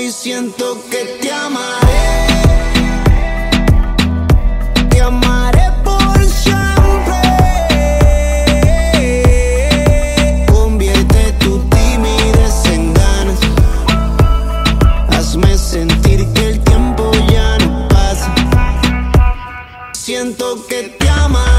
hoy siento que te amaré. Te amaré por siempre. Convierte tu timidez en ganas. Hazme sentir que el tiempo ya no pasa. Siento que te amaré.